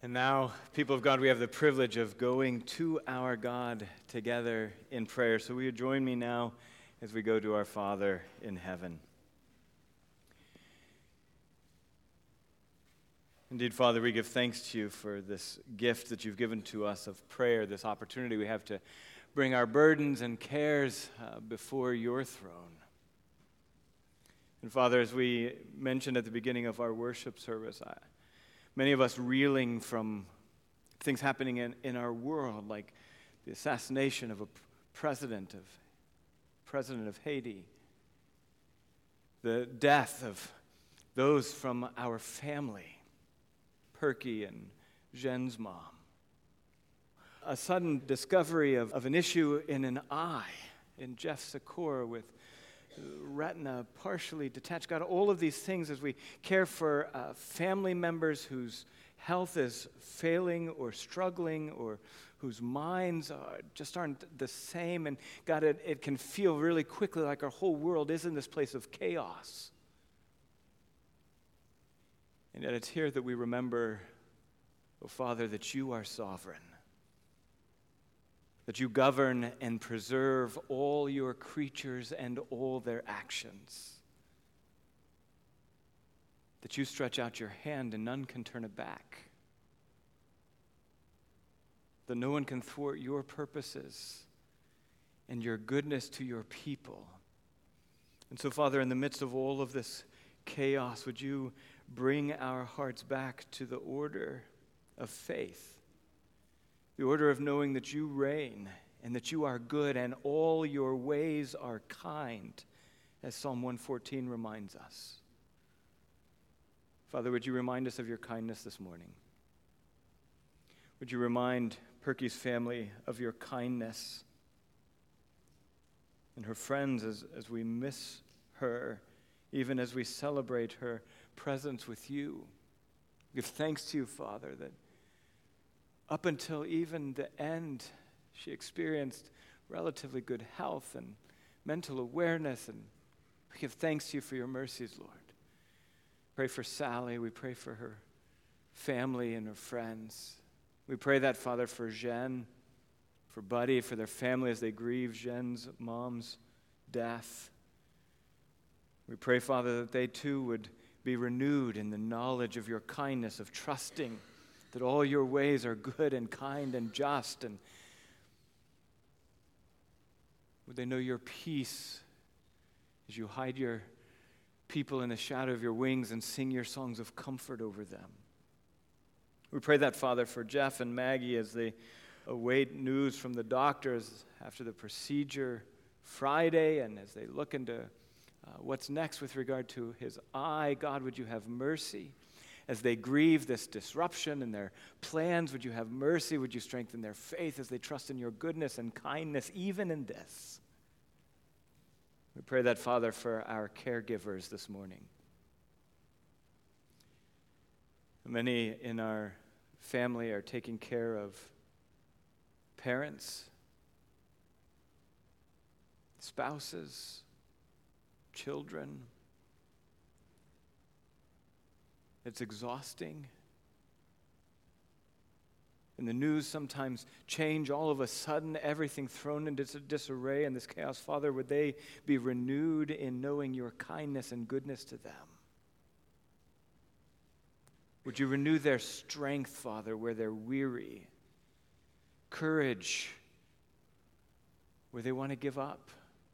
And now, people of God, we have the privilege of going to our God together in prayer. So will you join me now as we go to our Father in heaven? Indeed, Father, we give thanks to you for this gift that you've given to us of prayer, this opportunity we have to bring our burdens and cares before your throne. And Father, as we mentioned at the beginning of our worship service, many of us reeling from things happening in our world, like the assassination of a president of Haiti, the death of those from our family, Perky and Jen's mom, a sudden discovery of an issue in an eye in Jeff Sikora with retina partially detached. God, all of these things as we care for family members whose health is failing or struggling or whose minds just aren't the same. And God, it can feel really quickly like our whole world is in this place of chaos. And yet it's here that we remember, oh Father, that you are sovereign, that you govern and preserve all your creatures and all their actions, that you stretch out your hand and none can turn it back, that no one can thwart your purposes and your goodness to your people. And so, Father, in the midst of all of this chaos, would you bring our hearts back to the order of faith, the order of knowing that you reign and that you are good and all your ways are kind, as Psalm 114 reminds us. Father, would you remind us of your kindness this morning? Would you remind Perky's family of your kindness and her friends as we miss her, even as we celebrate her presence with you? Give thanks to you, Father, that up until even the end, she experienced relatively good health and mental awareness, and we give thanks to you for your mercies, Lord. Pray for Sally. We pray for her family and her friends. We pray that, Father, for Jen, for Buddy, for their family as they grieve Jen's mom's death. We pray, Father, that they too would be renewed in the knowledge of your kindness, of trusting that all your ways are good and kind and just, and would they know your peace as you hide your people in the shadow of your wings and sing your songs of comfort over them. We pray that, Father, for Jeff and Maggie as they await news from the doctors after the procedure Friday, and as they look into what's next with regard to his eye. God, would you have mercy? As they grieve this disruption in their plans, would you have mercy? Would you strengthen their faith as they trust in your goodness and kindness, even in this? We pray that, Father, for our caregivers this morning. Many in our family are taking care of parents, spouses, children. It's exhausting. And the news sometimes change all of a sudden, everything thrown into disarray in this chaos. Father, would they be renewed in knowing your kindness and goodness to them? Would you renew their strength, Father, where they're weary? Courage, where they want to give up.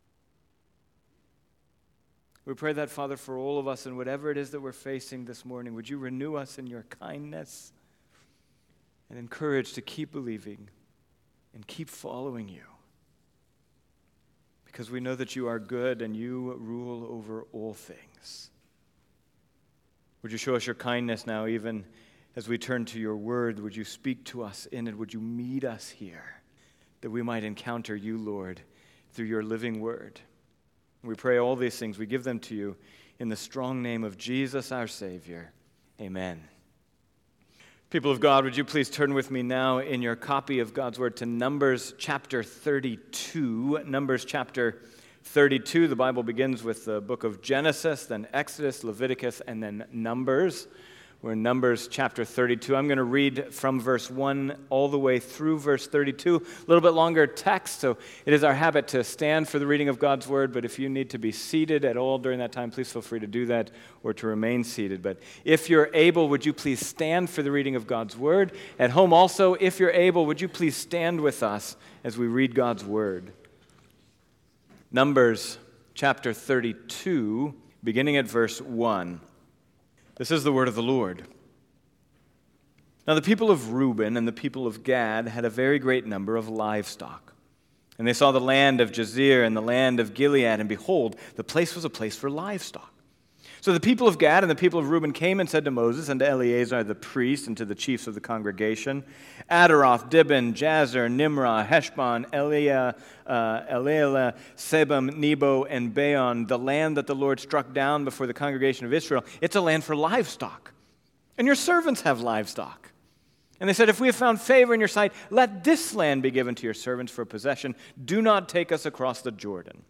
We pray that, Father, for all of us and whatever it is that we're facing this morning, would you renew us in your kindness and encourage to keep believing and keep following you, because we know that you are good and you rule over all things. Would you show us your kindness now, even as we turn to your word? Would you speak to us in it? Would you meet us here, that we might encounter you, Lord, through your living word? We pray all these things. We give them to you in the strong name of Jesus, our Savior. Amen. People of God, would you please turn with me now in your copy of God's Word to Numbers chapter 32. Numbers chapter 32. The Bible begins with the book of Genesis, then Exodus, Leviticus, and then Numbers. We're in Numbers chapter 32. I'm going to read from verse 1 all the way through verse 32. A little bit longer text, so it is our habit to stand for the reading of God's word, but if you need to be seated at all during that time, please feel free to do that or to remain seated. But if you're able, would you please stand for the reading of God's word? At home also, if you're able, would you please stand with us as we read God's word? Numbers chapter 32, beginning at verse 1. This is the word of the Lord. Now the people of Reuben and the people of Gad had a very great number of livestock. And they saw the land of Jazer and the land of Gilead, and behold, the place was a place for livestock. So the people of Gad and the people of Reuben came and said to Moses and to Eleazar the priest and to the chiefs of the congregation, Adaroth, Dibon, Jazer, Nimrah, Heshbon, Elealeh, Sebam, Nebo, and Beon, the land that the Lord struck down before the congregation of Israel, it's a land for livestock. And your servants have livestock. And they said, if we have found favor in your sight, let this land be given to your servants for possession. Do not take us across the Jordan.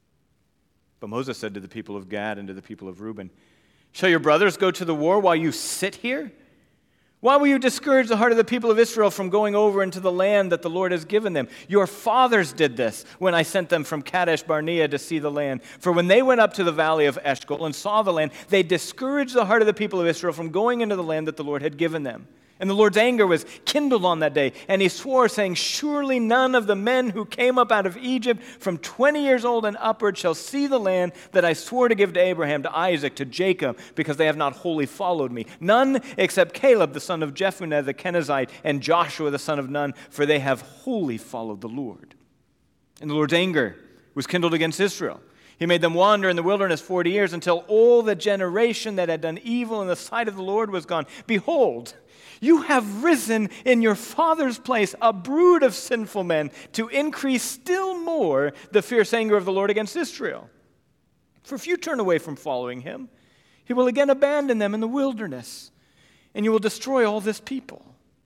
But Moses said to the people of Gad and to the people of Reuben, shall your brothers go to the war while you sit here? Why will you discourage the heart of the people of Israel from going over into the land that the Lord has given them? Your fathers did this when I sent them from Kadesh Barnea to see the land. For when they went up to the valley of Eshcol and saw the land, they discouraged the heart of the people of Israel from going into the land that the Lord had given them. And the Lord's anger was kindled on that day, and he swore, saying, surely none of the men who came up out of Egypt from 20 years old and upward shall see the land that I swore to give to Abraham, to Isaac, to Jacob, because they have not wholly followed me. None except Caleb, the son of Jephunneh, the Kenizzite, and Joshua, the son of Nun, for they have wholly followed the Lord. And the Lord's anger was kindled against Israel. He made them wander in the wilderness 40 years until all the generation that had done evil in the sight of the Lord was gone. Behold, you have risen in your father's place a brood of sinful men to increase still more the fierce anger of the Lord against Israel. For if you turn away from following him, he will again abandon them in the wilderness, and you will destroy all this people.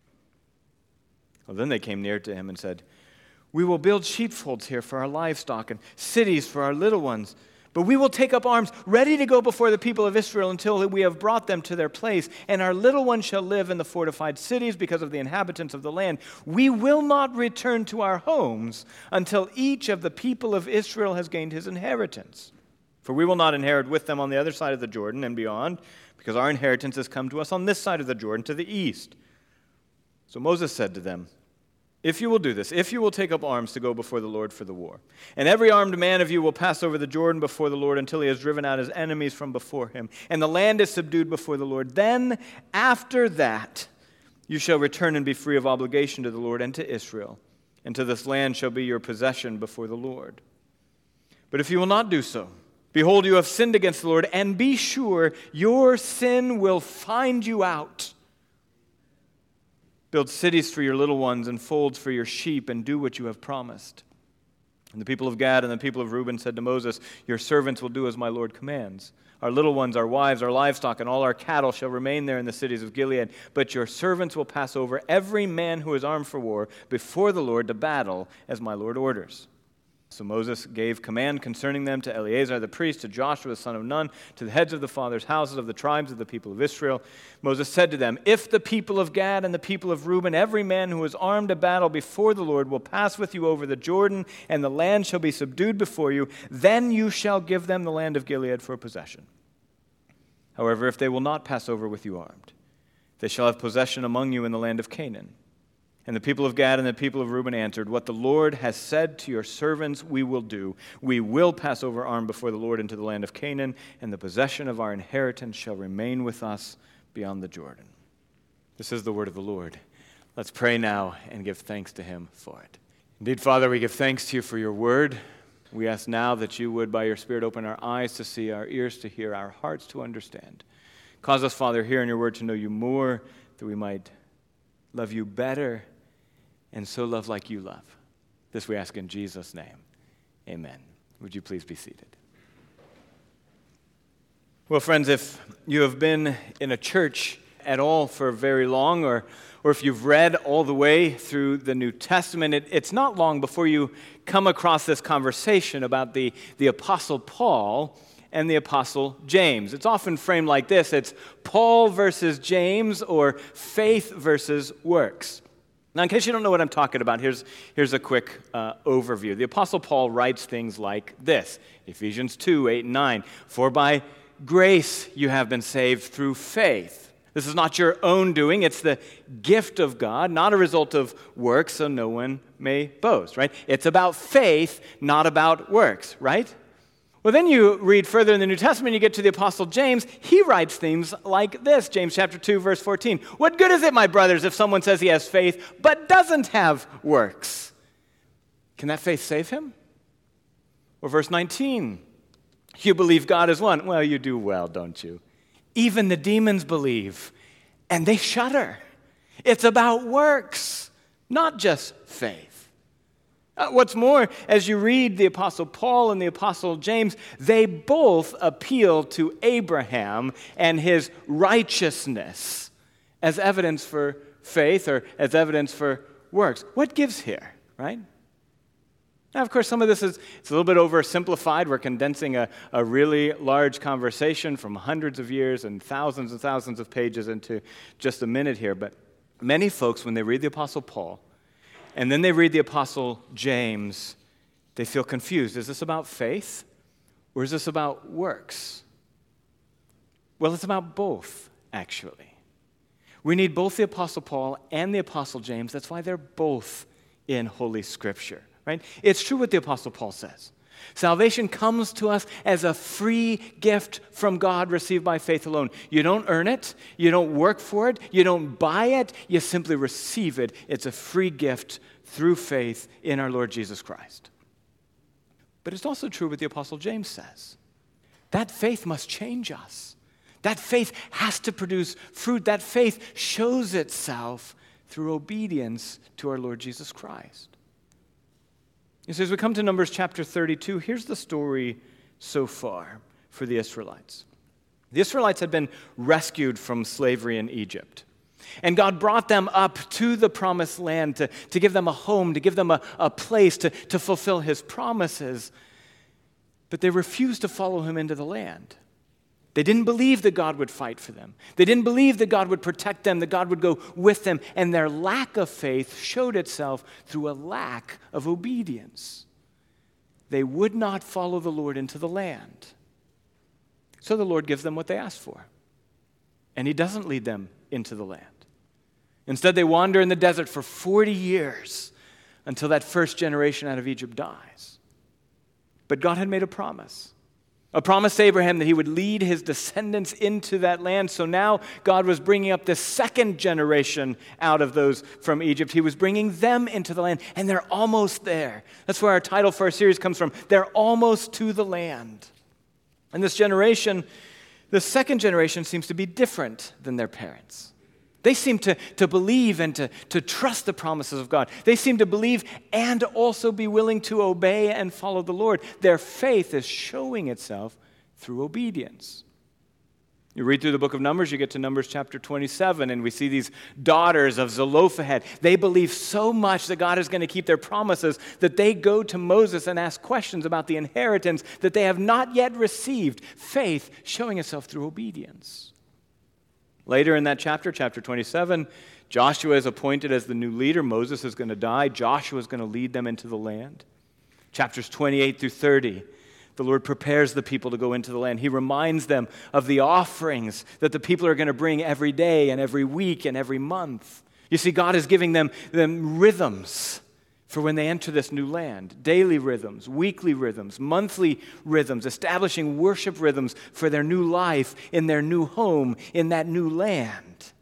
Well, then they came near to him and said, we will build sheepfolds here for our livestock and cities for our little ones. But we will take up arms, ready to go before the people of Israel until we have brought them to their place. And our little ones shall live in the fortified cities because of the inhabitants of the land. We will not return to our homes until each of the people of Israel has gained his inheritance. For we will not inherit with them on the other side of the Jordan and beyond, because our inheritance has come to us on this side of the Jordan to the east. So Moses said to them, if you will do this, if you will take up arms to go before the Lord for the war, and every armed man of you will pass over the Jordan before the Lord until he has driven out his enemies from before him, and the land is subdued before the Lord, then after that you shall return and be free of obligation to the Lord and to Israel, and to this land shall be your possession before the Lord. But if you will not do so, behold, you have sinned against the Lord, and be sure your sin will find you out. Build cities for your little ones and folds for your sheep, and do what you have promised. And the people of Gad and the people of Reuben said to Moses, your servants will do as my Lord commands. Our little ones, our wives, our livestock, and all our cattle shall remain there in the cities of Gilead. But your servants will pass over every man who is armed for war before the Lord to battle, as my Lord orders. So Moses gave command concerning them to Eleazar the priest, to Joshua the son of Nun, to the heads of the fathers' houses of the tribes of the people of Israel. Moses said to them, if the people of Gad and the people of Reuben, every man who is armed to battle before the Lord, will pass with you over the Jordan, and the land shall be subdued before you, then you shall give them the land of Gilead for possession. However, if they will not pass over with you armed, they shall have possession among you in the land of Canaan. And the people of Gad and the people of Reuben answered, what the Lord has said to your servants we will do. We will pass over armed before the Lord into the land of Canaan, and the possession of our inheritance shall remain with us beyond the Jordan. This is the word of the Lord. Let's pray now and give thanks to him for it. Indeed, Father, we give thanks to you for your word. We ask now that you would, by your Spirit, open our eyes to see, our ears to hear, our hearts to understand. Cause us, Father, here in your word to know you more, that we might love you better, and so love like you love. This we ask in Jesus' name. Amen. Would you please be seated? Well, friends, if you have been in a church at all for very long, or if you've read all the way through the New Testament, it's not long before you come across this conversation about the Apostle Paul and the Apostle James. It's often framed like this. It's Paul versus James, or faith versus works. Now, in case you don't know what I'm talking about, here's a quick overview. The Apostle Paul writes things like this, Ephesians 2, 8, and 9. For by grace you have been saved through faith. This is not your own doing. It's the gift of God, not a result of works, so no one may boast, right? It's about faith, not about works, right? Well, then you read further in the New Testament, you get to the Apostle James. He writes things like this, James chapter 2, verse 14. What good is it, my brothers, if someone says he has faith but doesn't have works? Can that faith save him? Or verse 19, you believe God is one. Well, you do well, don't you? Even the demons believe, and they shudder. It's about works, not just faith. What's more, as you read the Apostle Paul and the Apostle James, they both appeal to Abraham and his righteousness as evidence for faith or as evidence for works. What gives here, right? Now, of course, some of this it's a little bit oversimplified. We're condensing a really large conversation from hundreds of years and thousands of pages into just a minute here. But many folks, when they read the Apostle Paul, and then they read the Apostle James, they feel confused. Is this about faith or is this about works? Well, it's about both, actually. We need both the Apostle Paul and the Apostle James. That's why they're both in Holy Scripture, right? It's true what the Apostle Paul says. Salvation comes to us as a free gift from God received by faith alone. You don't earn it. You don't work for it. You don't buy it. You simply receive it. It's a free gift through faith in our Lord Jesus Christ. But it's also true what the Apostle James says. That faith must change us. That faith has to produce fruit. That faith shows itself through obedience to our Lord Jesus Christ. You see, as we come to Numbers chapter 32, here's the story so far for the Israelites. The Israelites had been rescued from slavery in Egypt. And God brought them up to the promised land to give them a home, to give them a place to fulfill his promises. But they refused to follow him into the land. They didn't believe that God would fight for them. They didn't believe that God would protect them, that God would go with them. And their lack of faith showed itself through a lack of obedience. They would not follow the Lord into the land. So the Lord gives them what they asked for. And he doesn't lead them into the land. Instead, they wander in the desert for 40 years until that first generation out of Egypt dies. But God had made a promise to Abraham that he would lead his descendants into that land. So now God was bringing up the second generation out of those from Egypt. He was bringing them into the land, and they're almost there. That's where our title for our series comes from. They're almost to the land. And this generation, the second generation, seems to be different than their parents. They seem to believe and to trust the promises of God. They seem to believe and also be willing to obey and follow the Lord. Their faith is showing itself through obedience. You read through the book of Numbers, you get to Numbers chapter 27, and we see these daughters of Zelophehad. They believe so much that God is going to keep their promises that they go to Moses and ask questions about the inheritance that they have not yet received. Faith showing itself through obedience. Later in that chapter 27, Joshua is appointed as the new leader. Moses is going to die. Joshua is going to lead them into the land. Chapters 28 through 30, the Lord prepares the people to go into the land. He reminds them of the offerings that the people are going to bring every day and every week and every month. You see, God is giving them rhythms for when they enter this new land. Daily rhythms, weekly rhythms, monthly rhythms, establishing worship rhythms for their new life, in their new home, in that new land.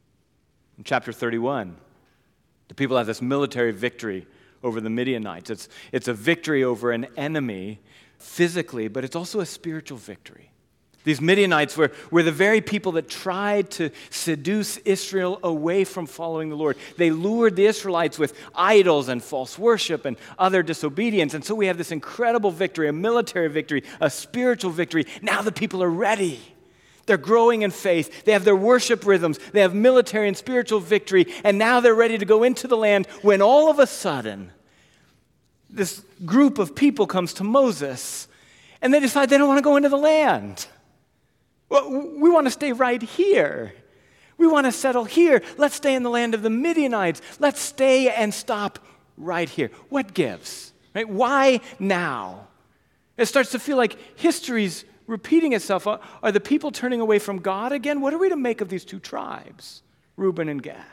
In chapter 31, the people have this military victory over the Midianites. It's a victory over an enemy physically, but it's also a spiritual victory. These Midianites were the very people that tried to seduce Israel away from following the Lord. They lured the Israelites with idols and false worship and other disobedience. And so we have this incredible victory, a military victory, a spiritual victory. Now the people are ready. They're growing in faith. They have their worship rhythms. They have military and spiritual victory. And now they're ready to go into the land when all of a sudden this group of people comes to Moses. And they decide they don't want to go into the land. Well, we want to stay right here. We want to settle here. Let's stay in the land of the Midianites. Let's stay and stop right here. What gives? Right? Why now? It starts to feel like history's repeating itself. Are the people turning away from God again? What are we to make of these two tribes, Reuben and Gad?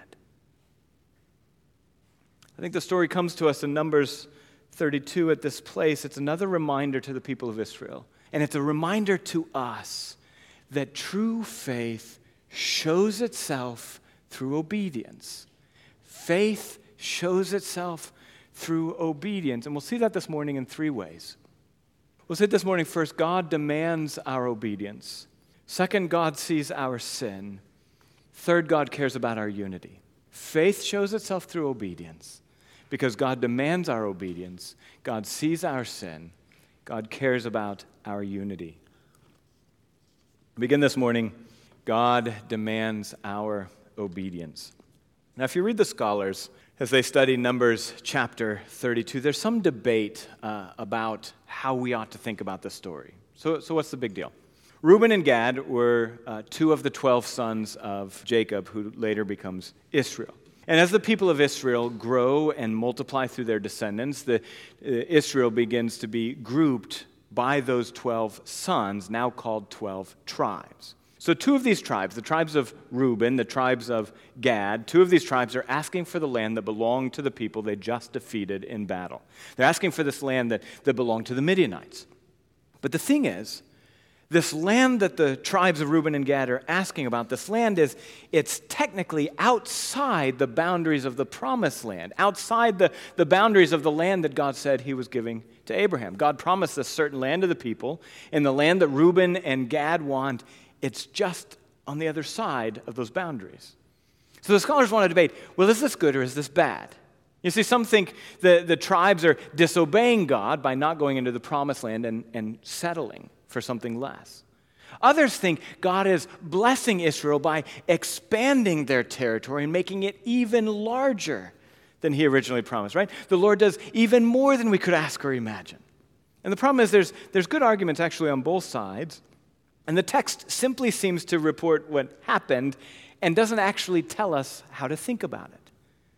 I think the story comes to us in Numbers 32 at this place. It's another reminder to the people of Israel. And it's a reminder to us that true faith shows itself through obedience. Faith shows itself through obedience. And we'll see that this morning in three ways. We'll see it this morning first, God demands our obedience. Second, God sees our sin. Third, God cares about our unity. Faith shows itself through obedience because God demands our obedience. God sees our sin. God cares about our unity. We begin this morning, God demands our obedience. Now, if you read the scholars, as they study Numbers chapter 32, there's some debate about how we ought to think about this story. So what's the big deal? Reuben and Gad were two of the 12 sons of Jacob, who later becomes Israel. And as the people of Israel grow and multiply through their descendants, Israel begins to be grouped by those 12 sons, now called 12 tribes. So two of these tribes, the tribes of Reuben, the tribes of Gad, two of these tribes are asking for the land that belonged to the people they just defeated in battle. They're asking for this land that belonged to the Midianites. But the thing is, this land that the tribes of Reuben and Gad are asking about, this land it's technically outside the boundaries of the promised land, outside the boundaries of the land that God said he was giving to Abraham. God promised this certain land to the people, and the land that Reuben and Gad want, it's just on the other side of those boundaries. So the scholars want to debate, well, is this good or is this bad? You see, some think the tribes are disobeying God by not going into the promised land and settling for something less. Others think God is blessing Israel by expanding their territory and making it even larger than he originally promised, right? The Lord does even more than we could ask or imagine. And the problem is there's good arguments actually on both sides, and the text simply seems to report what happened and doesn't actually tell us how to think about it.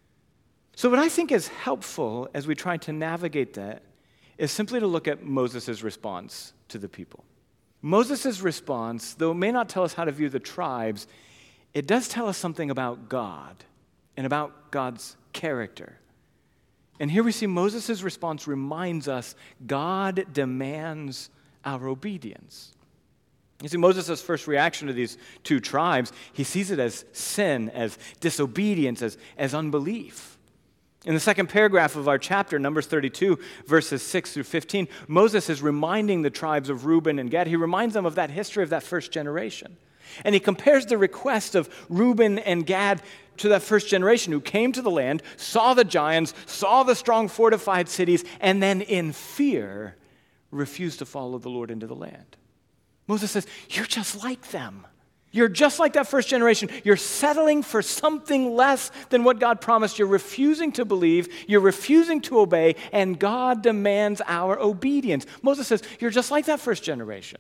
So what I think is helpful as we try to navigate that is simply to look at Moses' response to the people. Moses' response, though it may not tell us how to view the tribes, it does tell us something about God and about God's character. And here we see Moses' response reminds us God demands our obedience. You see, Moses' first reaction to these two tribes, he sees it as sin, as disobedience, as unbelief. In the second paragraph of our chapter, Numbers 32, verses 6 through 15, Moses is reminding the tribes of Reuben and Gad. He reminds them of that history of that first generation. And he compares the request of Reuben and Gad to that first generation who came to the land, saw the giants, saw the strong fortified cities, and then in fear refused to follow the Lord into the land. Moses says, you're just like them. You're just like that first generation. You're settling for something less than what God promised. You're refusing to believe. You're refusing to obey, and God demands our obedience. Moses says, you're just like that first generation.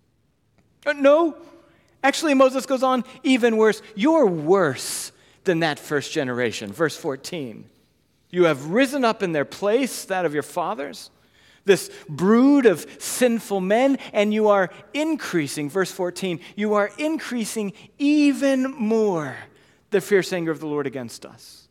No. Actually, Moses goes on even worse. You're worse than that first generation. Verse 14. You have risen up in their place, that of your fathers, this brood of sinful men, and you are increasing, verse 14, you are increasing even more the fierce anger of the Lord against us.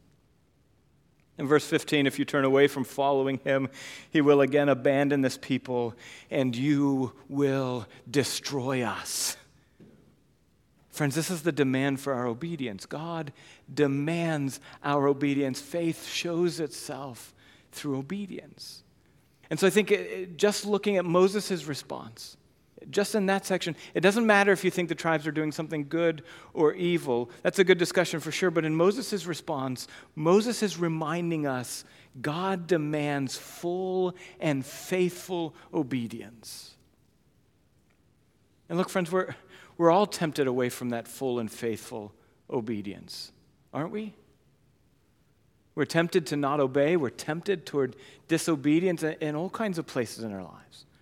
In verse 15, if you turn away from following him, he will again abandon this people, and you will destroy us. Friends, this is the demand for our obedience. God demands our obedience. Faith shows itself through obedience. And so I think just looking at Moses' response, just in that section, it doesn't matter if you think the tribes are doing something good or evil. That's a good discussion for sure. But in Moses' response, Moses is reminding us God demands full and faithful obedience. And look, friends, we're all tempted away from that full and faithful obedience, aren't we? We're tempted to not obey. We're tempted toward disobedience in all kinds of places in our lives.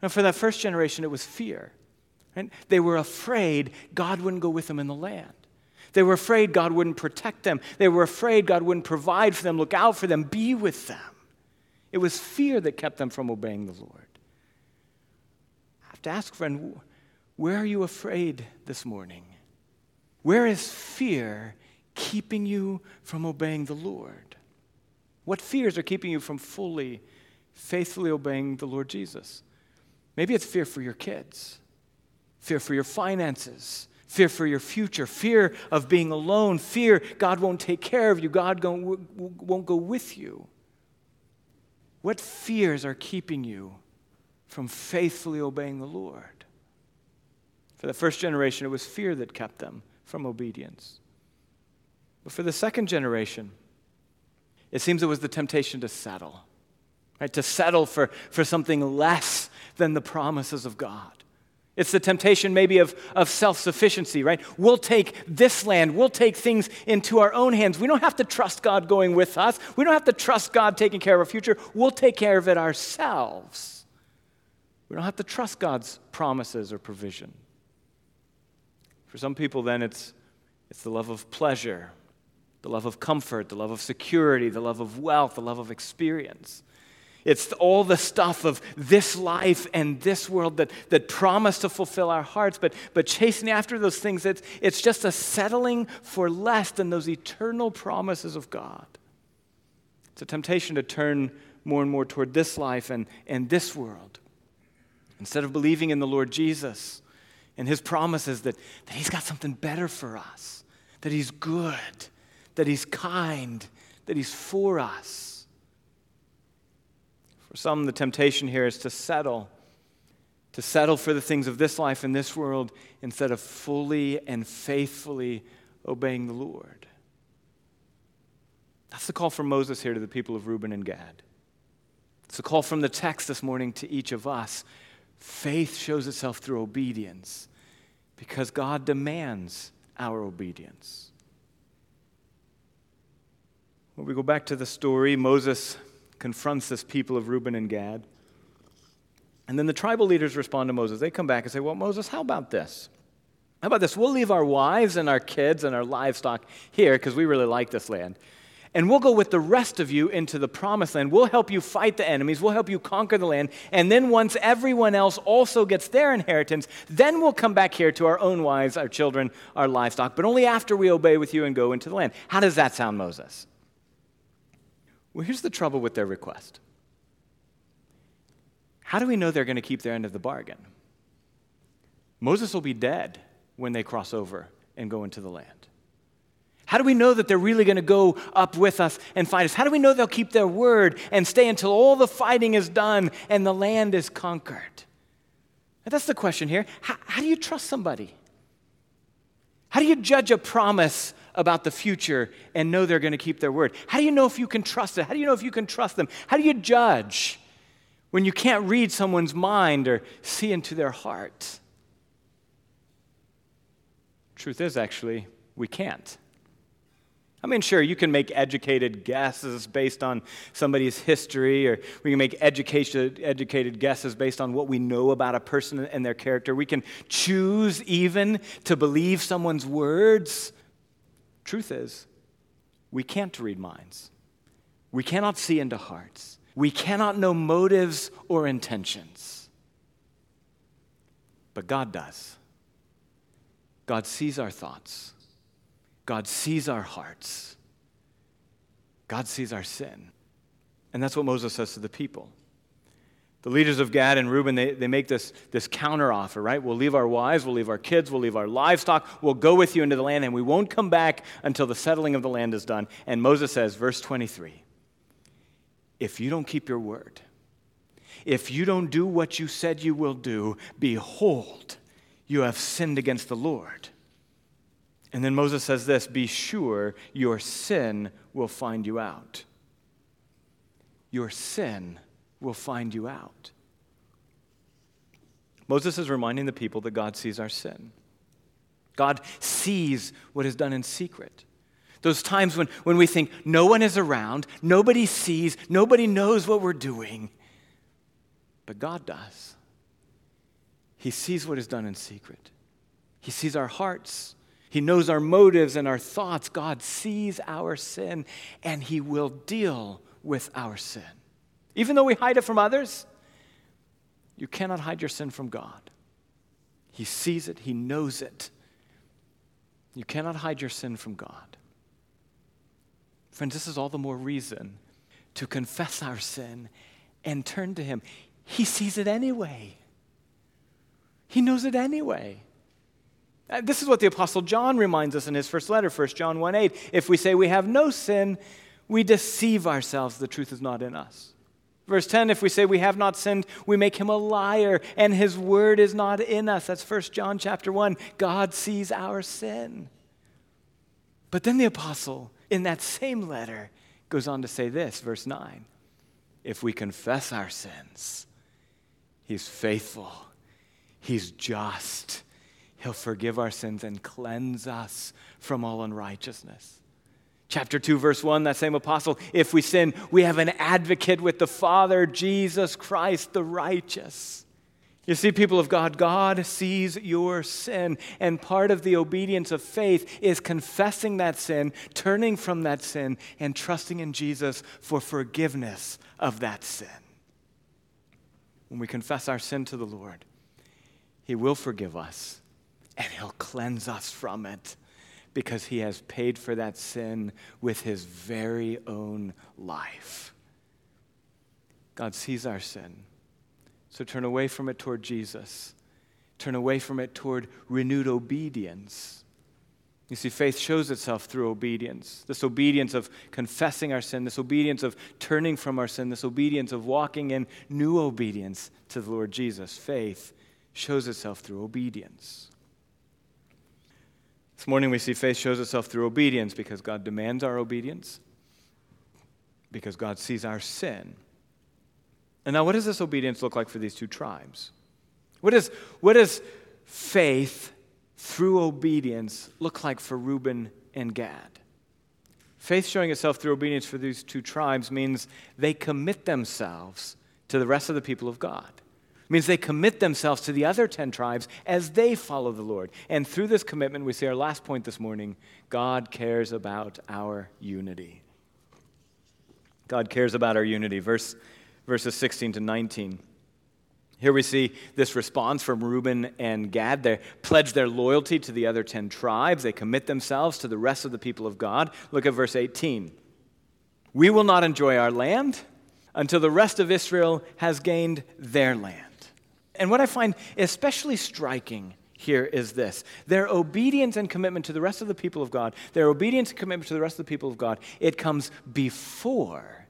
And for that first generation, it was fear. Right? They were afraid God wouldn't go with them in the land. They were afraid God wouldn't protect them. They were afraid God wouldn't provide for them, look out for them, be with them. It was fear that kept them from obeying the Lord. I have to ask, friend, where are you afraid this morning? Where is fear keeping you from obeying the Lord? What fears are keeping you from fully, faithfully obeying the Lord Jesus? Maybe it's fear for your kids, fear for your finances, fear for your future, fear of being alone, fear God won't take care of you, God won't go with you. What fears are keeping you from faithfully obeying the Lord? For the first generation, it was fear that kept them from obedience. But for the second generation, it seems it was the temptation to settle, right? To settle for something less than the promises of God. It's the temptation maybe of self-sufficiency, right? We'll take this land. We'll take things into our own hands. We don't have to trust God going with us. We don't have to trust God taking care of our future. We'll take care of it ourselves. We don't have to trust God's promises or provision. For some people, then, it's the love of pleasure, the love of comfort, the love of security, the love of wealth, the love of experience. It's all the stuff of this life and this world that promise to fulfill our hearts, but chasing after those things, it's just a settling for less than those eternal promises of God. It's a temptation to turn more and more toward this life and this world, instead of believing in the Lord Jesus and his promises that he's got something better for us, that he's good, that he's kind, that he's for us. For some, the temptation here is to settle for the things of this life and this world instead of fully and faithfully obeying the Lord. That's the call from Moses here to the people of Reuben and Gad. It's a call from the text this morning to each of us. Faith shows itself through obedience because God demands our obedience. When we go back to the story, Moses confronts this people of Reuben and Gad. And then the tribal leaders respond to Moses. They come back and say, well, Moses, how about this? How about this? We'll leave our wives and our kids and our livestock here because we really like this land. And we'll go with the rest of you into the promised land. We'll help you fight the enemies. We'll help you conquer the land. And then once everyone else also gets their inheritance, then we'll come back here to our own wives, our children, our livestock, but only after we obey with you and go into the land. How does that sound, Moses? Well, here's the trouble with their request. How do we know they're going to keep their end of the bargain? Moses will be dead when they cross over and go into the land. How do we know that they're really going to go up with us and fight us? How do we know they'll keep their word and stay until all the fighting is done and the land is conquered? And that's the question here. How do you trust somebody? How do you judge a promise about the future and know they're going to keep their word? How do you know if you can trust it? How do you know if you can trust them? How do you judge when you can't read someone's mind or see into their heart? Truth is, actually, we can't. I mean, sure, you can make educated guesses based on somebody's history, or we can make educated guesses based on what we know about a person and their character. We can choose even to believe someone's words. Truth is, we can't read minds. We cannot see into hearts. We cannot know motives or intentions. But God does. God sees our thoughts. God sees our hearts. God sees our sin. And that's what Moses says to the people. The leaders of Gad and Reuben, they make this counteroffer, right? We'll leave our wives, we'll leave our kids, we'll leave our livestock, we'll go with you into the land, and we won't come back until the settling of the land is done. And Moses says, verse 23, if you don't keep your word, if you don't do what you said you will do, behold, you have sinned against the Lord. And then Moses says this, be sure your sin will find you out. Your sin will find you out. Moses is reminding the people that God sees our sin. God sees what is done in secret. Those times when we think no one is around, nobody sees, nobody knows what we're doing. But God does. He sees what is done in secret. He sees our hearts. He knows our motives and our thoughts. God sees our sin, and he will deal with our sin. Even though we hide it from others, you cannot hide your sin from God. He sees it. He knows it. You cannot hide your sin from God. Friends, this is all the more reason to confess our sin and turn to him. He sees it anyway. He knows it anyway. This is what the Apostle John reminds us in his first letter, 1 John 1:8. If we say we have no sin, we deceive ourselves. The truth is not in us. Verse 10, if we say we have not sinned, we make him a liar, and his word is not in us. That's 1 John chapter 1. God sees our sin. But then the apostle, in that same letter, goes on to say this, verse 9. If we confess our sins, he's faithful, he's just. He'll forgive our sins and cleanse us from all unrighteousness. Chapter 2, verse 1, that same apostle, if we sin, we have an advocate with the Father, Jesus Christ, the righteous. You see, people of God, God sees your sin, and part of the obedience of faith is confessing that sin, turning from that sin, and trusting in Jesus for forgiveness of that sin. When we confess our sin to the Lord, he will forgive us, and he'll cleanse us from it, because he has paid for that sin with his very own life. God sees our sin. So turn away from it toward Jesus. Turn away from it toward renewed obedience. You see, faith shows itself through obedience. This obedience of confessing our sin, this obedience of turning from our sin, this obedience of walking in new obedience to the Lord Jesus. Faith shows itself through obedience. This morning we see faith shows itself through obedience because God demands our obedience, because God sees our sin. And now what does this obedience look like for these two tribes? What does faith through obedience look like for Reuben and Gad? Faith showing itself through obedience for these two tribes means they commit themselves to the rest of the people of God. It means they commit themselves to the other 10 tribes as they follow the Lord. And through this commitment, we see our last point this morning, God cares about our unity. God cares about our unity. Verses 16 to 19. Here we see this response from Reuben and Gad. They pledge their loyalty to the other 10 tribes. They commit themselves to the rest of the people of God. Look at verse 18. We will not enjoy our land until the rest of Israel has gained their land. And what I find especially striking here is this. Their obedience and commitment to the rest of the people of God, their obedience and commitment to the rest of the people of God, it comes before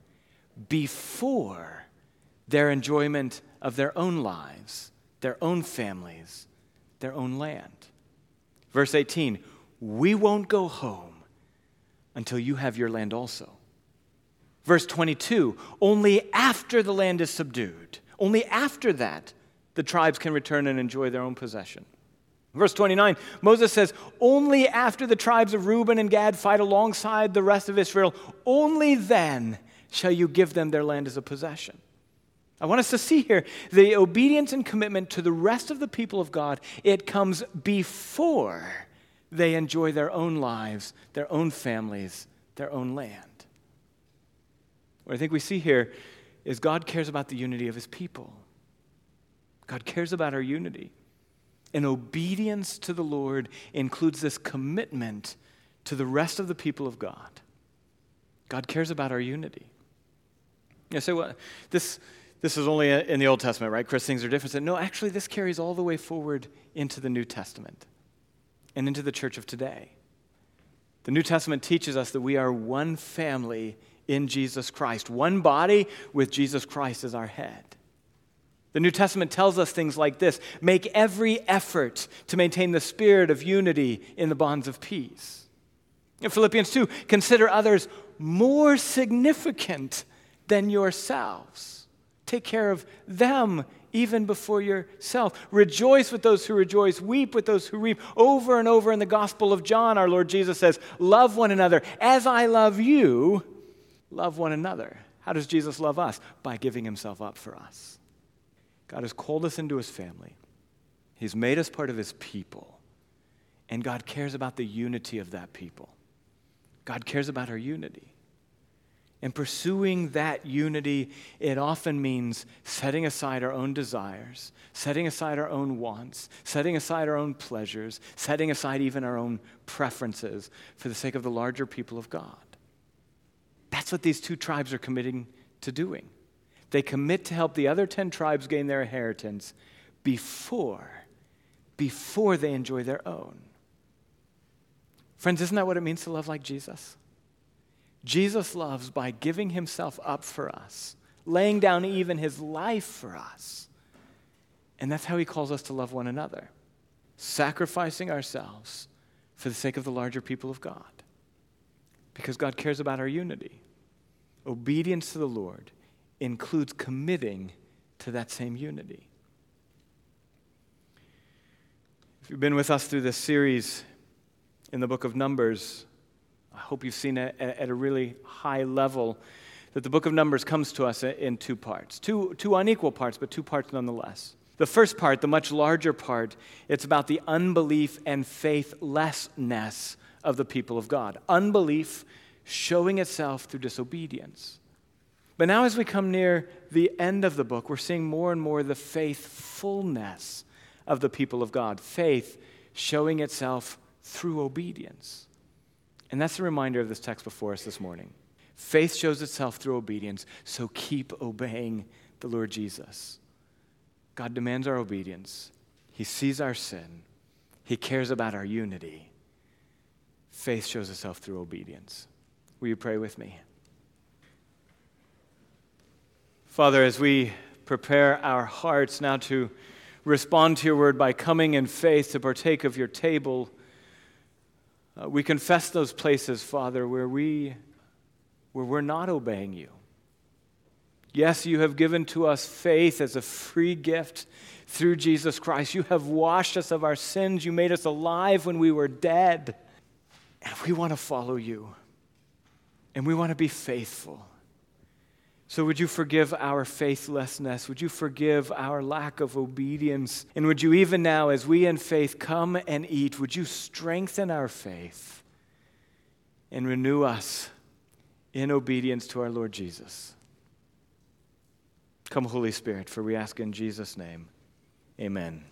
their enjoyment of their own lives, their own families, their own land. Verse 18, we won't go home until you have your land also. Verse 22, only after the land is subdued, only after that, the tribes can return and enjoy their own possession. Verse 29, Moses says, only after the tribes of Reuben and Gad fight alongside the rest of Israel, only then shall you give them their land as a possession. I want us to see here the obedience and commitment to the rest of the people of God, it comes before they enjoy their own lives, their own families, their own land. What I think we see here is God cares about the unity of his people. God cares about our unity. And obedience to the Lord includes this commitment to the rest of the people of God. God cares about our unity. You say, well, this is only in the Old Testament, right? Chris, things are different. No, actually, this carries all the way forward into the New Testament and into the church of today. The New Testament teaches us that we are one family in Jesus Christ, one body with Jesus Christ as our head. The New Testament tells us things like this: make every effort to maintain the spirit of unity in the bonds of peace. In Philippians 2, consider others more significant than yourselves. Take care of them even before yourself. Rejoice with those who rejoice. Weep with those who weep. Over and over in the Gospel of John, our Lord Jesus says, love one another. As I love you, love one another. How does Jesus love us? By giving himself up for us. God has called us into his family. He's made us part of his people. And God cares about the unity of that people. God cares about our unity. And pursuing that unity, it often means setting aside our own desires, setting aside our own wants, setting aside our own pleasures, setting aside even our own preferences for the sake of the larger people of God. That's what these 2 tribes are committing to doing. They commit to help the other 10 tribes gain their inheritance before they enjoy their own. Friends, isn't that what it means to love like Jesus? Jesus loves by giving himself up for us, laying down even his life for us. And that's how he calls us to love one another, sacrificing ourselves for the sake of the larger people of God. Because God cares about our unity. Obedience to the Lord includes committing to that same unity. If you've been with us through this series in the book of Numbers, I hope you've seen it at a really high level that the book of Numbers comes to us in 2 parts. Two unequal parts, but 2 parts nonetheless. The first part, the much larger part, it's about the unbelief and faithlessness of the people of God. Unbelief showing itself through disobedience. But now as we come near the end of the book, we're seeing more and more the faithfulness of the people of God. Faith showing itself through obedience. And that's the reminder of this text before us this morning. Faith shows itself through obedience, so keep obeying the Lord Jesus. God demands our obedience. He sees our sin. He cares about our unity. Faith shows itself through obedience. Will you pray with me? Father, as we prepare our hearts now to respond to your word by coming in faith to partake of your table, we confess those places, Father, where we're not obeying you. Yes, you have given to us faith as a free gift through Jesus Christ. You have washed us of our sins. You made us alive when we were dead. And we want to follow you. And we want to be faithful. So would you forgive our faithlessness? Would you forgive our lack of obedience? And would you even now, as we in faith come and eat, would you strengthen our faith and renew us in obedience to our Lord Jesus? Come, Holy Spirit, for we ask in Jesus' name. Amen.